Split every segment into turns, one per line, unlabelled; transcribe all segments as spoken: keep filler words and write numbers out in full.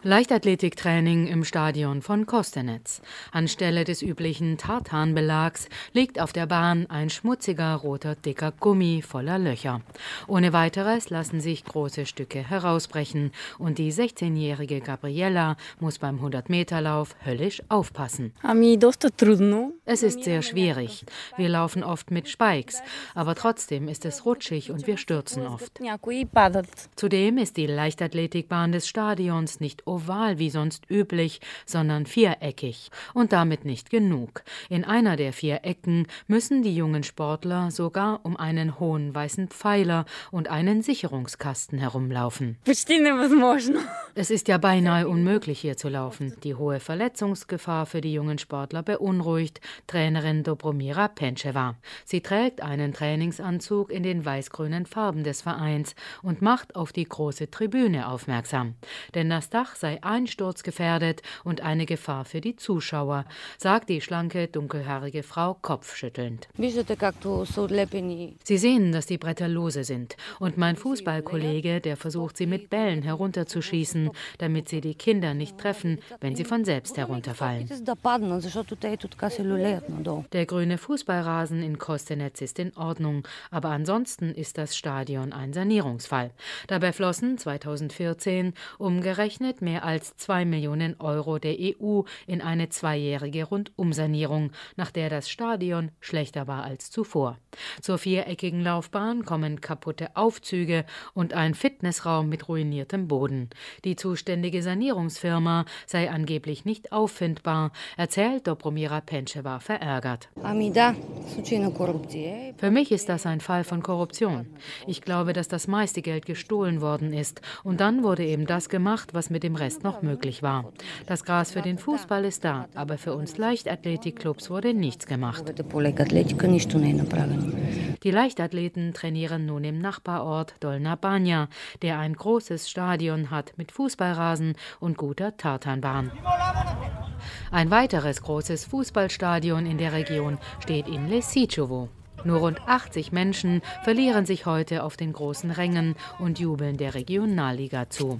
Leichtathletiktraining im Stadion von Kostenice. Anstelle des üblichen Tartanbelags liegt auf der Bahn ein schmutziger roter dicker Gummi voller Löcher. Ohne weiteres lassen sich große Stücke herausbrechen und die sechzehnjährige Gabriella muss beim hundert-Meter-Lauf höllisch aufpassen. Es ist sehr schwierig. Wir laufen oft mit Spikes, aber trotzdem ist es rutschig und wir stürzen oft. Zudem ist die Leichtathletikbahn des Stadions nicht oval wie sonst üblich, sondern viereckig. Und damit nicht genug. In einer der vier Ecken müssen die jungen Sportler sogar um einen hohen weißen Pfeiler und einen Sicherungskasten herumlaufen. Es ist ja beinahe unmöglich, hier zu laufen. Die hohe Verletzungsgefahr für die jungen Sportler beunruhigt Trainerin Dobromira Pencheva. Sie trägt einen Trainingsanzug in den weiß-grünen Farben des Vereins und macht auf die große Tribüne aufmerksam. Denn das Dach sei einsturzgefährdet und eine Gefahr für die Zuschauer, sagt die schlanke, dunkelhaarige Frau kopfschüttelnd. Sie sehen, dass die Bretter lose sind. Und mein Fußballkollege, der versucht, sie mit Bällen herunterzuschießen, damit sie die Kinder nicht treffen, wenn sie von selbst herunterfallen. Der grüne Fußballrasen in Kostenice ist in Ordnung, aber ansonsten ist das Stadion ein Sanierungsfall. Dabei flossen zweitausendvierzehn umgerechnet mehr als zwei Millionen Euro der E U in eine zweijährige Rundumsanierung, nach der das Stadion schlechter war als zuvor. Zur viereckigen Laufbahn kommen kaputte Aufzüge und ein Fitnessraum mit ruiniertem Boden. Die zuständige Sanierungsfirma sei angeblich nicht auffindbar, erzählt Dobromira Pencheva verärgert. Für mich ist das ein Fall von Korruption. Ich glaube, dass das meiste Geld gestohlen worden ist und dann wurde eben das gemacht, was mit dem Rest noch möglich war. Das Gras für den Fußball ist da, aber für uns Leichtathletikclubs wurde nichts gemacht. Die Leichtathleten trainieren nun im Nachbarort Dolna Banja, der ein großes Stadion hat mit Fußballrasen und guter Tartanbahn. Ein weiteres großes Fußballstadion in der Region steht in Lesičovo. Nur rund achtzig Menschen verlieren sich heute auf den großen Rängen und jubeln der Regionalliga zu.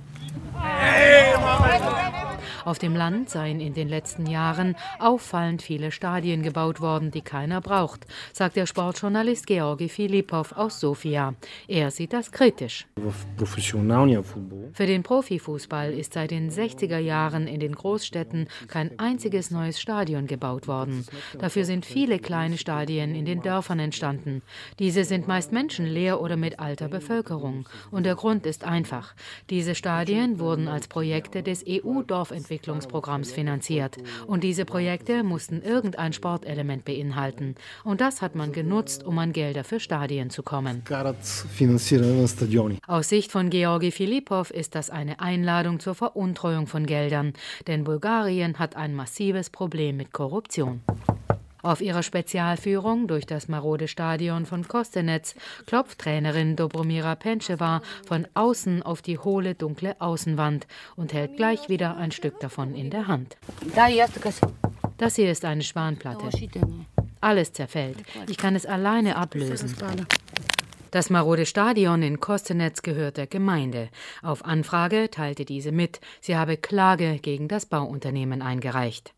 Auf dem Land seien in den letzten Jahren auffallend viele Stadien gebaut worden, die keiner braucht, sagt der Sportjournalist Georgi Filipow aus Sofia. Er sieht das kritisch. Für den Profifußball ist seit den sechziger Jahren in den Großstädten kein einziges neues Stadion gebaut worden. Dafür sind viele kleine Stadien in den Dörfern entstanden. Diese sind meist menschenleer oder mit alter Bevölkerung. Und der Grund ist einfach. Diese Stadien wurden als Projekte des E U-Dorfentwicklungsprogramms finanziert. Und diese Projekte mussten irgendein Sportelement beinhalten. Und das hat man genutzt, um an Gelder für Stadien zu kommen. Aus Sicht von Georgi Filipow ist das eine Einladung zur Veruntreuung von Geldern. Denn Bulgarien hat ein massives Problem mit Korruption. Auf ihrer Spezialführung durch das marode Stadion von Kostenice klopft Trainerin Dobromira Pencheva von außen auf die hohle, dunkle Außenwand und hält gleich wieder ein Stück davon in der Hand. Das hier ist eine Spanplatte. Alles zerfällt. Ich kann es alleine ablösen. Das marode Stadion in Kostenice gehört der Gemeinde. Auf Anfrage teilte diese mit, sie habe Klage gegen das Bauunternehmen eingereicht.